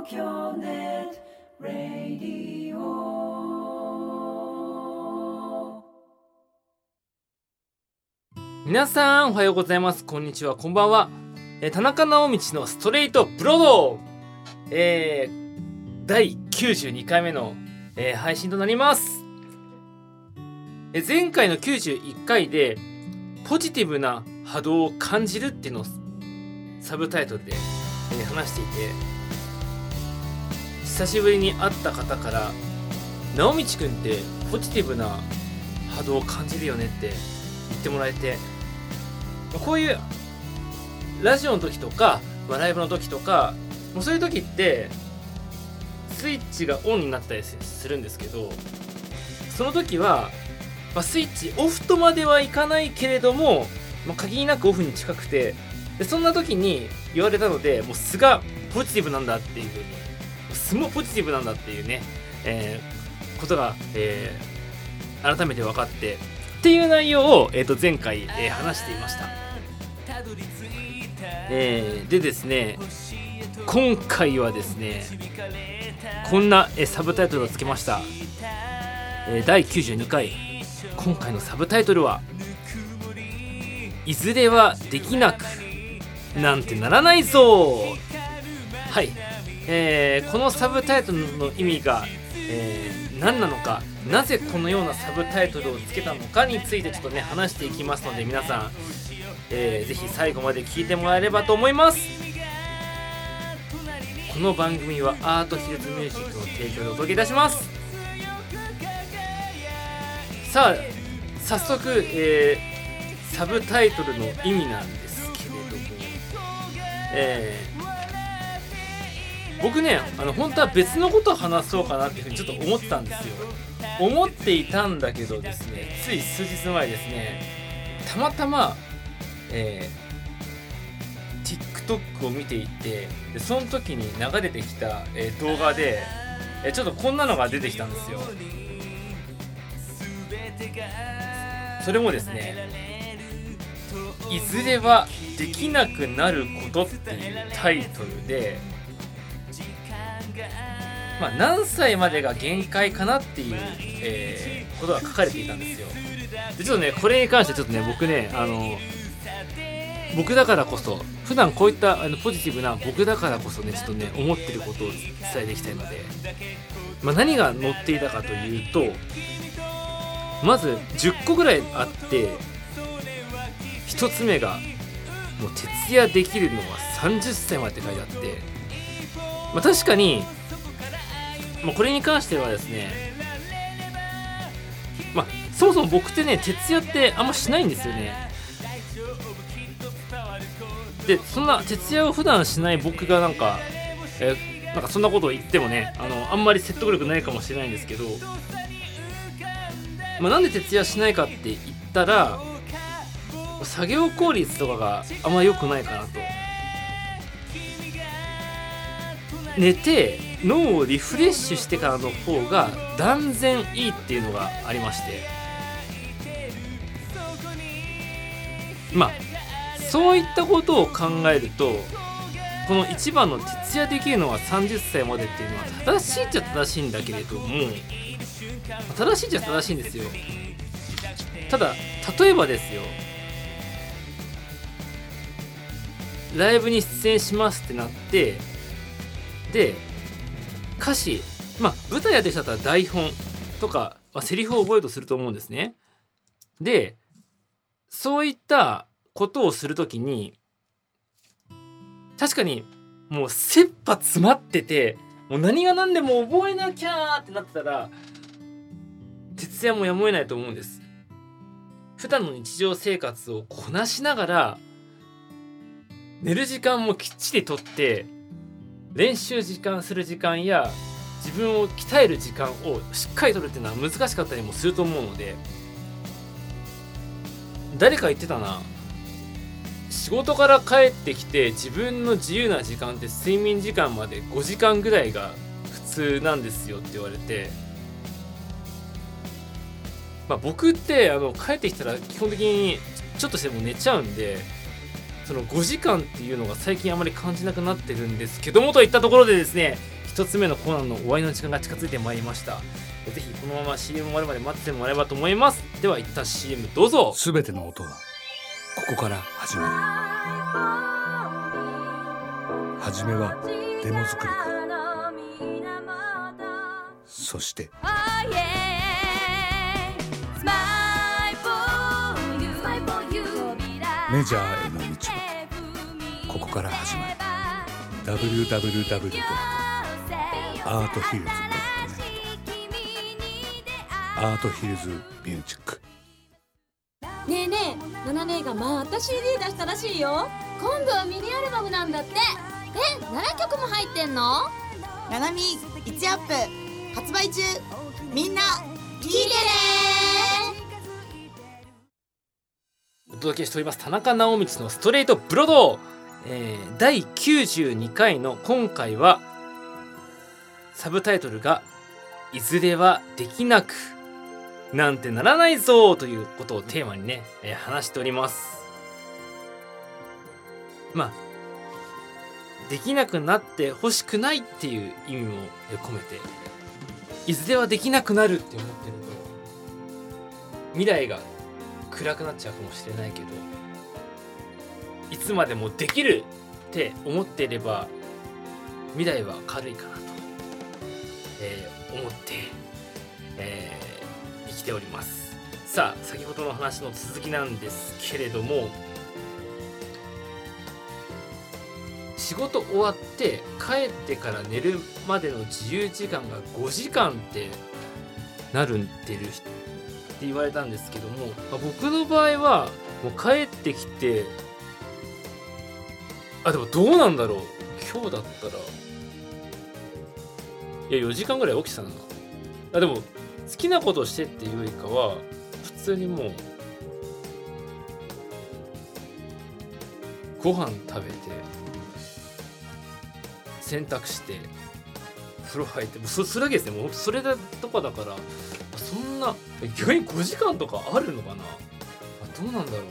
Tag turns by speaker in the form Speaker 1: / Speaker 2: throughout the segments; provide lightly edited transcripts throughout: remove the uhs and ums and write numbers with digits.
Speaker 1: 京ネットラディオ。
Speaker 2: 皆さんおはようございます。こんにちは、こんばんは。田中直道のストレートブロード、第92回目の、配信となります。前回の91回でポジティブな波動を感じるっていうのをサブタイトルで、話していて、久しぶりに会った方から直道くんってポジティブな波動を感じるよねって言ってもらえて、こういうラジオの時とか、ライブの時とか、もうそういう時ってスイッチがオンになったりするんですけど、その時は、スイッチオフとまではいかないけれども、限りなくオフに近くて、でそんな時に言われたので、もう素がポジティブなんだっていう風に、素もポジティブなんだっていうね、ことが、改めて分かってっていう内容を、前回、話していました。でですね、今回はですね、こんな、サブタイトルをつけました。第92回、今回のサブタイトルは、いずれはできなくなんてならないぞ。はい、このサブタイトルの意味が、何なのか、なぜこのようなサブタイトルをつけたのかについてちょっとね、話していきますので、皆さん、ぜひ最後まで聞いてもらえればと思います。この番組はアートヒルズミュージックの提供でお届けいたします。さあ、早速、サブタイトルの意味なんですけれども、僕ね、本当は別のことを話そうかなっていうふうにちょっと思ってたんですよ。思っていたんだけどですね、つい数日前ですね、たまたま、TikTok を見ていて、でその時に流れてきた、動画で、ちょっとこんなのが出てきたんですよ。それもですね、いずれはできなくなることっていうタイトルで、何歳までが限界かなっていう、ことが書かれていたんですよ。でちょっとね、これに関してちょっとね、僕ね、僕だからこそ、普段こういったポジティブな僕だからこそね、ちょっとね、思ってることを伝えていきたいので、何が載っていたかというと、まず10個ぐらいあって、1つ目がもう徹夜できるのは30歳までって書いてあって、確かに、これに関してはですね、そもそも僕ってね、徹夜ってあんましないんですよね。で、そんな徹夜を普段しない僕がなんかそんなことを言ってもね、あんまり説得力ないかもしれないんですけど、なんで徹夜しないかって言ったら、作業効率とかがあんま良くないかなと。寝て脳をリフレッシュしてからの方が断然いいっていうのがありまして、そういったことを考えると、この1番の徹夜できるのは30歳までっていうのは正しいっちゃ正しいんだけれども、正しいっちゃ正しいんですよ。ただ、例えばですよ、ライブに出演しますってなって、で歌詞、舞台やってる人だったら台本とか、セリフを覚えるとすると思うんですね。でそういったことをするときに、確かにもう切羽詰まってて、もう何が何でも覚えなきゃってなってたら、徹夜もやむを得ないと思うんです。普段の日常生活をこなしながら、寝る時間もきっちりとって、練習する時間や自分を鍛える時間をしっかりとるっていうのは難しかったりもすると思うので、誰か言ってたな、仕事から帰ってきて自分の自由な時間って睡眠時間まで5時間ぐらいが普通なんですよって言われて、僕って帰ってきたら基本的にちょっとしても寝ちゃうんで、その5時間っていうのが最近あまり感じなくなってるんですけども、といったところでですね、 1つ目のコーナーの終わりの時間が近づいてまいりました。ぜひこのまま CM 終わるまで待ってもらえればと思います。では一旦 CM どうぞ。
Speaker 3: すべての音はここから始まる。はじめはデモ作りから、そしてメジャーへの道はここから始まる。 www.arthills.net アートヒルズミュージック。
Speaker 4: ねえねえ、ナナ姉がまた CD 出したらしいよ。今度はミニアルバムなんだって。7曲も入ってんの？
Speaker 5: ナナミ1アップ発売中。みんな聞いてね。
Speaker 2: お届けしております田中直道のストレートブロード、第92回の今回はサブタイトルがいずれはできなくなんてならないぞということをテーマにね、話しております。できなくなってほしくないっていう意味も込めて、いずれはできなくなるって思ってると未来が暗くなっちゃうかもしれないけど、いつまでもできるって思っていれば未来は明るいかなと、思って、生きております。さあ、先ほどの話の続きなんですけれども、仕事終わって帰ってから寝るまでの自由時間が5時間ってなるってるって言われたんですけども、僕の場合はもう帰ってきて、でもどうなんだろう、今日だったら4時間ぐらい起きてたな。でも好きなことしてっていうよりかは普通にもうご飯食べて洗濯して風呂入って、それだけですね。もうそれだとかだから、そんな逆に5時間とかあるのかな。どうなんだろ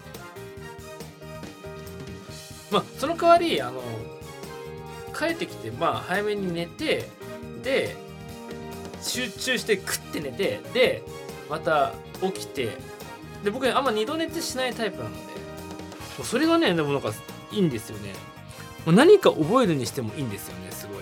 Speaker 2: う。その代わり帰ってきて早めに寝て、で集中して食って寝て、でまた起きて、で僕あんま二度寝ってしないタイプなので、もうそれがね、でもなんかいいんですよね。もう何か覚えるにしてもいいんですよね、すごい。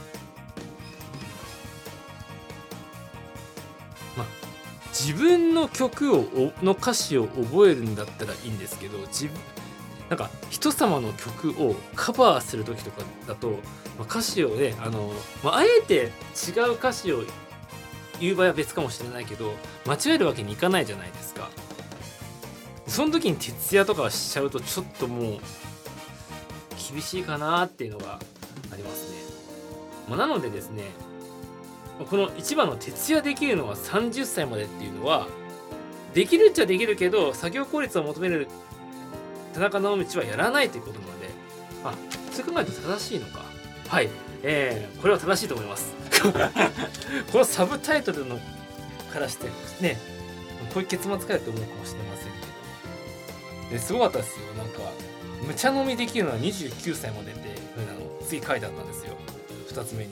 Speaker 2: 自分の曲の歌詞を覚えるんだったらいいんですけど、なんか人様の曲をカバーする時とかだと、歌詞をね、あえて違う歌詞を言う場合は別かもしれないけど、間違えるわけにいかないじゃないですか。その時に徹夜とかしちゃうとちょっともう厳しいかなっていうのがありますね。なのでですね、この一番の徹夜できるのは30歳までっていうのは、できるっちゃできるけど作業効率を求める田中直道はやらないということなので、そう考えると正しいのか。はい、これは正しいと思いますこのサブタイトルのからしてね、こういう結末かよって思うかもしれませんけど、すごかったですよ。なんか無茶飲みできるのは29歳までっていうの次書いてあったんですよ。2つ目に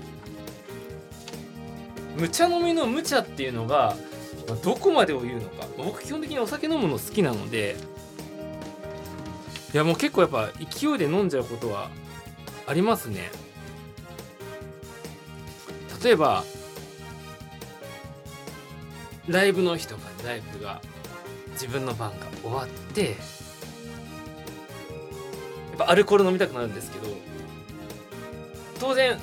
Speaker 2: 無茶飲みの無茶っていうのがどこまでを言うのか。僕基本的にお酒飲むの好きなので、いやもう結構やっぱ勢いで飲んじゃうことはありますね。例えばライブの日とかでライブが自分の番が終わって、やっぱアルコール飲みたくなるんですけど、当然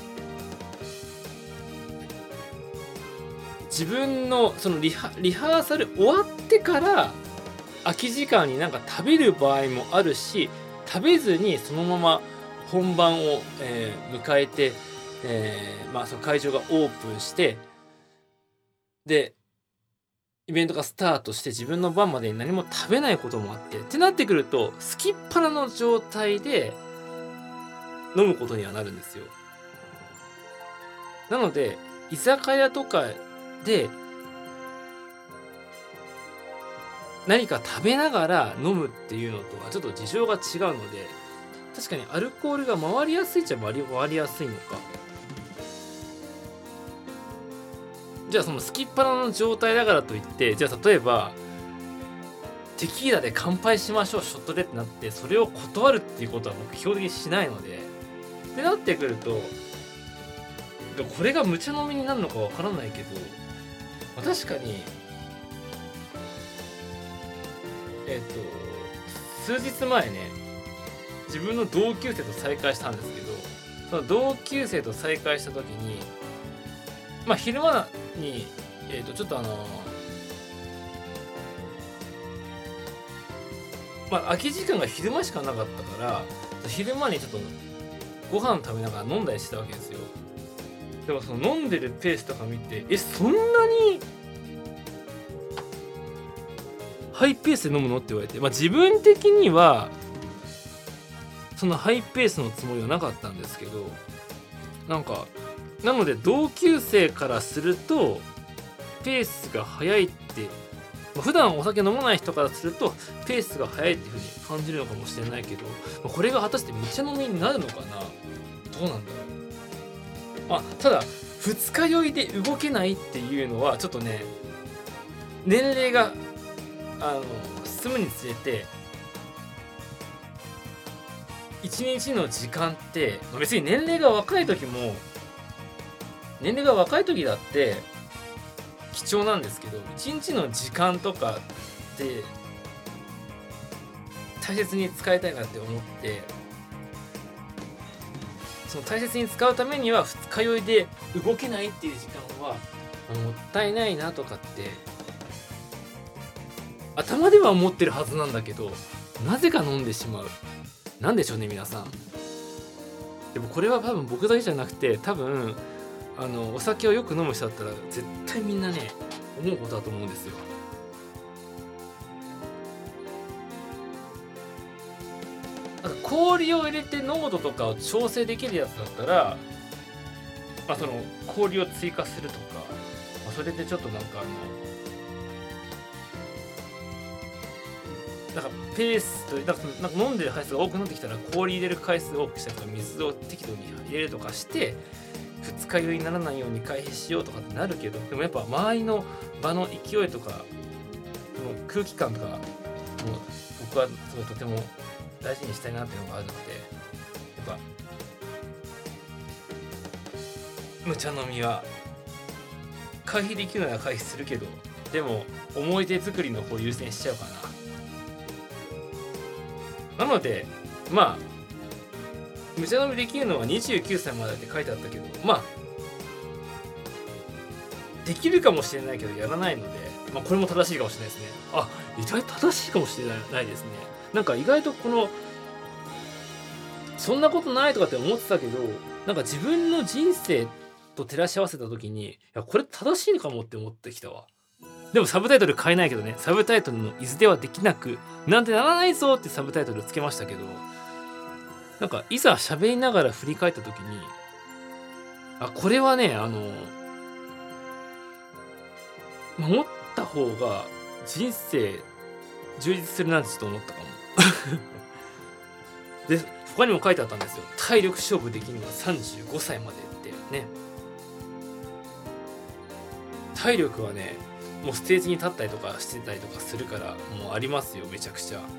Speaker 2: 自分のそのリハーサル終わってから空き時間になんか食べる場合もあるし、食べずにそのまま本番を、迎えて、その会場がオープンして、でイベントがスタートして自分の番までに何も食べないこともあってってなってくると、すきっ腹の状態で飲むことにはなるんですよ。なので居酒屋とかで何か食べながら飲むっていうのとはちょっと事情が違うので、確かにアルコールが回りやすいっちゃ回りやすいのか。 じゃあそのすきっ腹の状態だからといって、じゃあ例えばテキーラで乾杯しましょうショットでってなってそれを断るっていうことは僕基本的にしないので、ってなってくるとこれが無茶飲みになるのかわからないけど、確かに数日前ね自分の同級生と再会したんですけど、その同級生と再会した時に昼間にちょっと空き時間が昼間しかなかったから昼間にちょっとご飯食べながら飲んだりしてたわけですよ。でもその飲んでるペースとか見てそんなにハイペースで飲むのって言われて、自分的にはそのハイペースのつもりはなかったんですけど、なので同級生からするとペースが速いって、普段お酒飲まない人からするとペースが速いっていう風に感じるのかもしれないけど、これが果たして無茶飲みになるのかな、どうなんだろう。ただ二日酔いで動けないっていうのはちょっとね、年齢が進むにつれて一日の時間って別に年齢が若い時だって貴重なんですけど、一日の時間とかって大切に使いたいなって思って、その大切に使うためには二日酔いで動けないっていう時間はもったいないなとかって頭では思ってるはずなんだけど、なぜか飲んでしまう。なんでしょうね皆さん。でもこれは多分僕だけじゃなくて、多分お酒をよく飲む人だったら絶対みんなね思うことだと思うんですよ。氷を入れて濃度とかを調整できるやつだったら、その氷を追加するとか、それでちょっとペースと飲んでる回数が多くなってきたら氷入れる回数を多くしたりとか水を適度に入れるとかして二日酔いにならないように回避しようとかってなるけど、でもやっぱ周りの場の勢いとかその空気感とかも僕はすごいとても大事にしたいなっていうのがあるので、やっぱ無茶飲みは回避できるなら回避するけど、でも思い出作りの方を優先しちゃうかな。なので無茶飲みできるのは29歳までって書いてあったけど、できるかもしれないけどやらないので、これも正しいかもしれないですね。意外と正しいかもしれないですね。意外とそんなことないとかって思ってたけど、自分の人生と照らし合わせた時にこれ正しいのかもって思ってきたわ。でもサブタイトル変えないけどね、サブタイトルのいずれはできなくなんてならないぞってサブタイトルつけましたけど、いざ喋りながら振り返った時にこれはね守った方が人生充実するなってちょっと思ったかもで他にも書いてあったんですよ。体力勝負できるのは35歳までってね。体力はねもうステージに立ったりとかしてたりとかするからもうありますよ、めちゃくちゃ。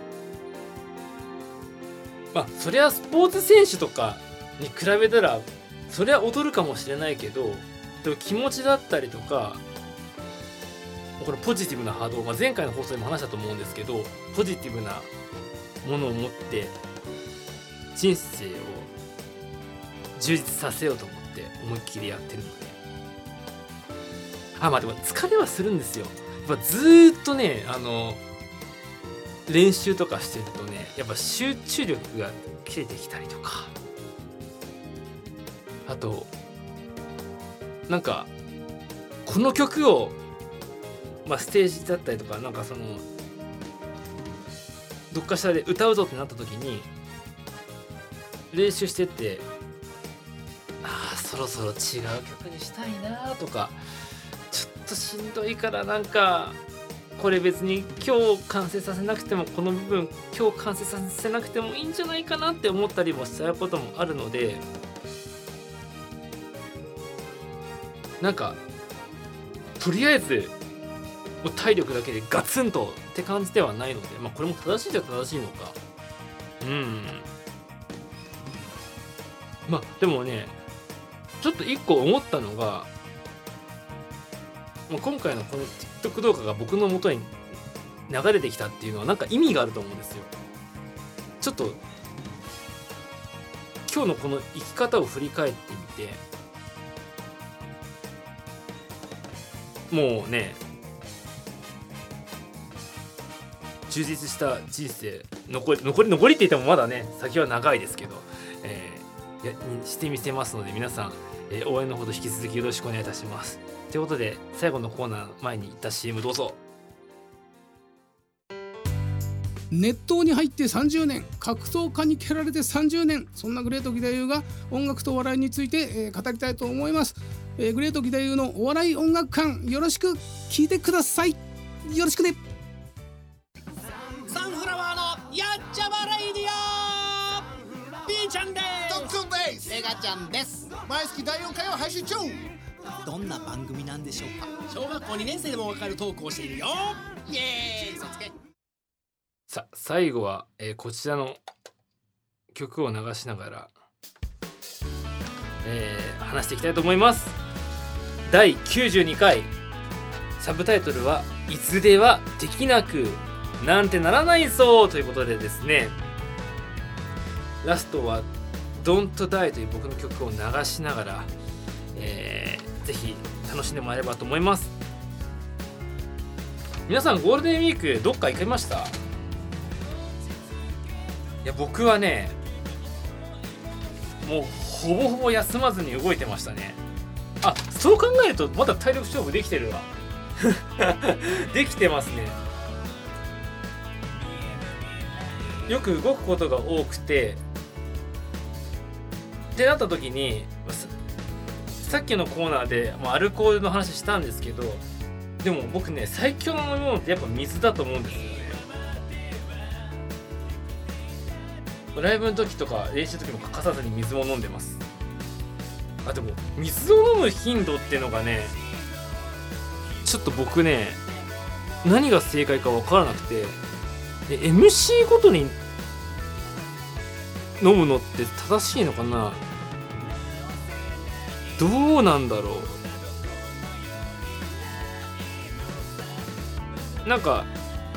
Speaker 2: そりゃスポーツ選手とかに比べたらそりゃ劣るかもしれないけど、でも気持ちだったりとかこのポジティブな波動、前回の放送でも話したと思うんですけど、ポジティブなものを持って人生を充実させようと思って思いっきりやってるので、でも疲れはするんですよ。やっぱずーっとね練習とかしてるとね、やっぱ集中力が切れてきたりとか、あとこの曲をステージだったりとかどっかしらで歌うぞってなった時に練習してってそろそろ違う曲にしたいなとか、ちょっとしんどいからこれ別に今日完成させなくてもこの部分今日完成させなくてもいいんじゃないかなって思ったりもしちゃうこともあるので、 とりあえずもう体力だけでガツンとって感じではないので、これも正しいじゃ正しいのか。でもね、ちょっと一個思ったのが、今回のこの TikTok 動画が僕の元に流れてきたっていうのはなんか意味があると思うんですよ。ちょっと今日のこの生き方を振り返ってみて、もうね、充実した人生残りって言ってもまだね先は長いですけど、してみせますので、皆さん、応援のほど引き続きよろしくお願いいたします。ということで、最後のコーナー前に行った CM どうぞ。
Speaker 6: 熱湯に入って30年、格闘家に蹴られて30年、そんなグレート義太夫が音楽と笑いについて、語りたいと思います。グレート義太夫のお笑い音楽館、よろしく聞いてください。よろしくね。
Speaker 7: サンフラワーのやっちゃまレイディオ、ピーちゃんです。
Speaker 8: トックンです。
Speaker 7: メガちゃんです。
Speaker 8: 毎月第4回を配信中。
Speaker 7: どんな番組なんでしょうか。小学校2年生でもわかるトークをしているよ。イエーイ、嘘つけ。
Speaker 2: さあ、最後は、こちらの曲を流しながら、話していきたいと思います。第92回、サブタイトルは、いずれはできなくなんてならないぞということでですね、ラストは Don't Die という僕の曲を流しながら、ぜひ楽しんでもらえればと思います。皆さんゴールデンウィークどっか行きました？いや、僕はね、もうほぼほぼ休まずに動いてましたね。あ、そう考えるとまだ体力勝負できてるわできてますね。よく動くことが多くてってなった時に、さっきのコーナーで、アルコールの話したんですけど、でも僕ね、最強の飲み物ってやっぱ水だと思うんですよね。ライブの時とか練習の時も欠かさずに水も飲んでます。でも水を飲む頻度っていうのがね、ちょっと僕ね、何が正解か分からなくて、MC ごとに飲むのって正しいのかな、どうなんだろう。なんか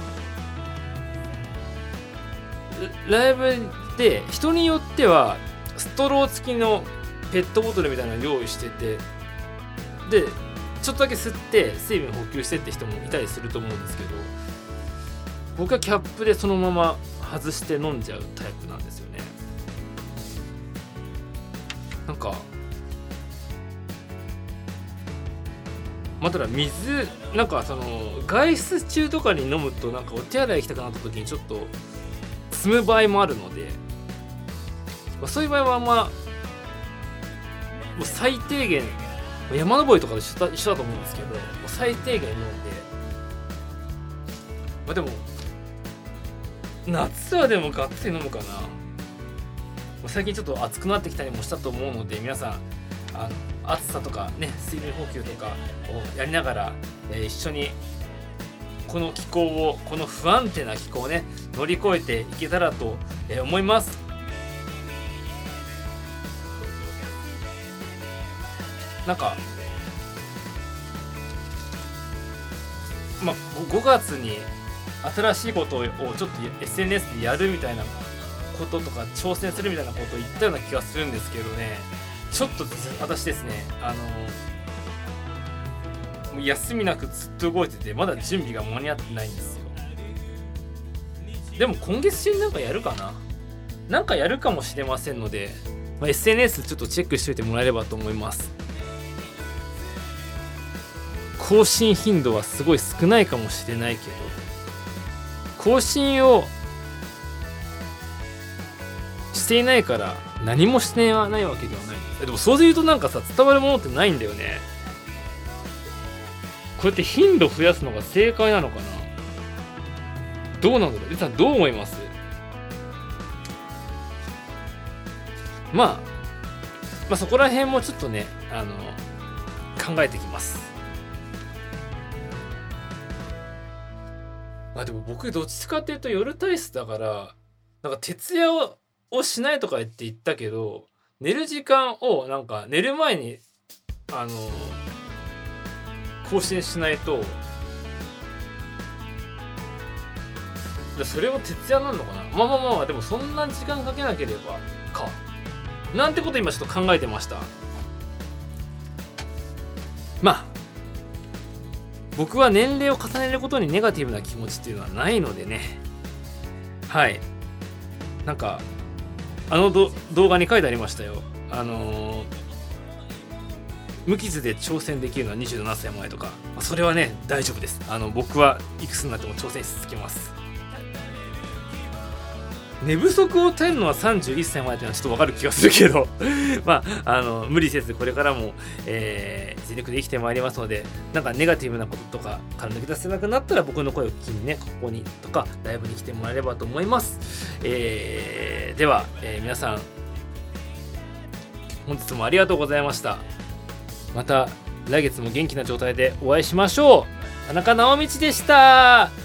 Speaker 2: ライブで人によってはストロー付きのペットボトルみたいなのを用意してて、でちょっとだけ吸って水分補給してって人もいたりすると思うんですけど、僕はキャップでそのまま外して飲んじゃうタイプなんですよね。なんかただ水、なんかその外出中とかに飲むとなんかお手洗い行きたくなった時にちょっと積む場合もあるので、そういう場合はもう最低限、山登りとかで一緒だと思うんですけど、もう最低限飲んで、でも夏はでもがっつり飲むかな。最近ちょっと暑くなってきたりもしたと思うので、皆さん暑さとかね、水分補給とかをやりながら、一緒にこの気候を、この不安定な気候をね、乗り越えていけたらと思います。なんか5月に新しいことをちょっと SNS でやるみたいなこととか挑戦するみたいなことを言ったような気がするんですけどね、ちょっと私ですね、休みなくずっと動いてて、まだ準備が間に合ってないんですよ。でも今月中になんかやるかな、なんかやるかもしれませんので、SNS ちょっとチェックしておいてもらえればと思います。更新頻度はすごい少ないかもしれないけど、更新をしていないから何もしてないわけではない。でもそう言うとなんかさ、伝わるものってないんだよね。こうやって頻度増やすのが正解なのかな、どうなんだろう。皆さんどう思います？そこら辺もちょっとね、考えてきます。 でも僕どっちかっていうと夜体質だから、なんか徹夜をしないとか言ったけど、寝る時間をなんか寝る前に更新しないと、それも徹夜なのかな。まあでもそんな時間かけなければかなんてこと今ちょっと考えてました。まあ僕は年齢を重ねることにネガティブな気持ちっていうのはないのでね。はい、なんか動画に書いてありましたよ。無傷で挑戦できるのは27歳前とか、それはね大丈夫です。僕はいくつになっても挑戦し続けます。寝不足を耐えるのは31歳前っていうのはちょっと分かる気がするけどまあ無理せずこれからも、全力で生きてまいりますので、なんかネガティブなこととかから抜け出せなくなったら僕の声を聞きにね、ここにとかライブに来てもらえればと思います。では、皆さん本日もありがとうございました。また来月も元気な状態でお会いしましょう。田中直道でした。